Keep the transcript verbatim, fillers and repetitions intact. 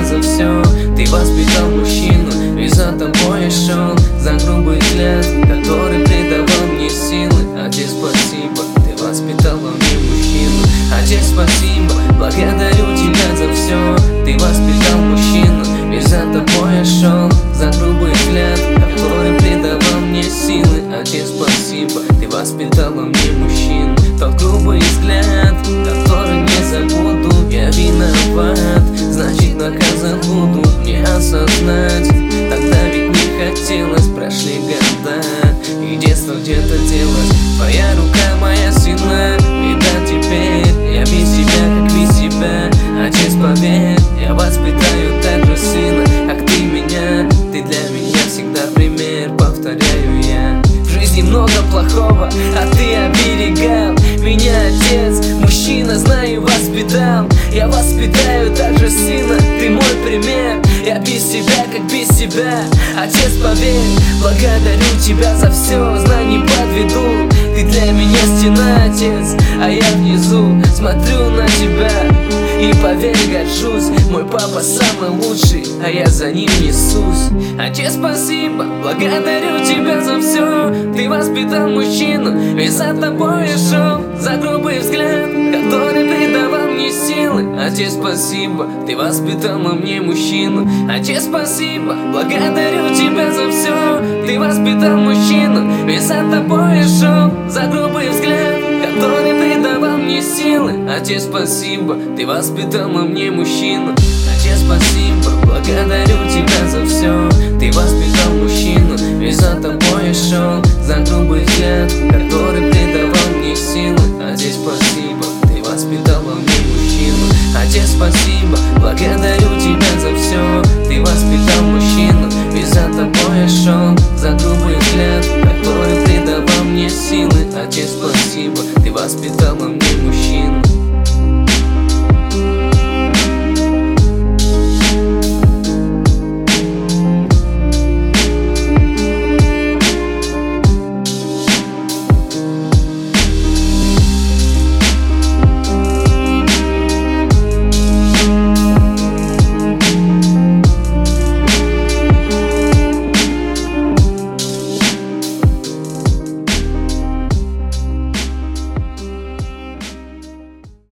за все. Ты воспитал мужчину, и за тобой я шел. За грубый взгляд, который придавал мне силы. Отец, спасибо, ты воспитал во мне мужчину. Отец, спасибо, благодарю тебя за все. Ты воспитал мужчину, и за тобой я шел. За грубый взгляд, который придавал мне силы. Отец, спасибо, ты воспитал во мне мужчину. Тот грубый взгляд, который не забуду. Я виноват, значит наказан буду. Мне осознать, тогда ведь не хотелось. Прошли года, и детство где-то делось. Твоя рука моя сильна, и да теперь я без тебя, как без тебя. Отец, поверь, я воспитаю так же сына, как ты меня. Ты для меня всегда пример, повторяю я. В жизни много плохого, а ты оберегал меня, отец. Мужчина, знаю, воспитал. Я воспитаю так же сына, ты мой пример. Я без тебя, как без тебя. Отец, поверь, благодарю тебя за все. Знай, не подведу. Ты для меня стена, отец, а я внизу смотрю на тебя и, поверь, горжусь. Мой папа самый лучший, а я за ним несусь. Отец, спасибо, благодарю тебя за все. Ты воспитал мужчину, и за тобой я шел. За грубый взгляд, который придавал мне силы. Отец, спасибо, ты воспитал во мне мужчину. Отец, спасибо, благодарю тебя за все. Ты воспитал мужчину, и за тобой я шел. За грубый взгляд, который придавал мне силы. Отец, спасибо, ты воспитал во мне мужчину.